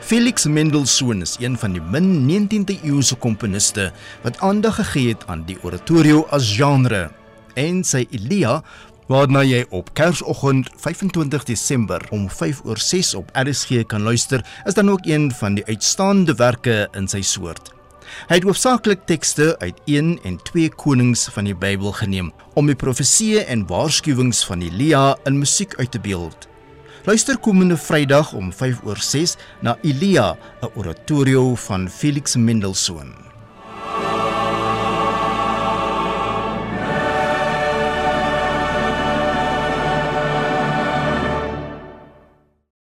Felix Mendelssohn is een van die min 19de eeuse komponiste wat aandag gegee het aan die oratorio as genre. En sy Elia, waarna jy op Kersoggend 25 Desember om 5:06 op RSG kan luister, is dan ook een van die uitstaande werke in sy soort. Hy het hoofsaaklik tekste uit 1 en 2 konings van die Bybel geneem, om die profesieë en waarskuwings van Elia in musiek uit te beeld. Luister komende Vrydag om 5:06 na Elia, 'n oratorio van Felix Mendelssohn.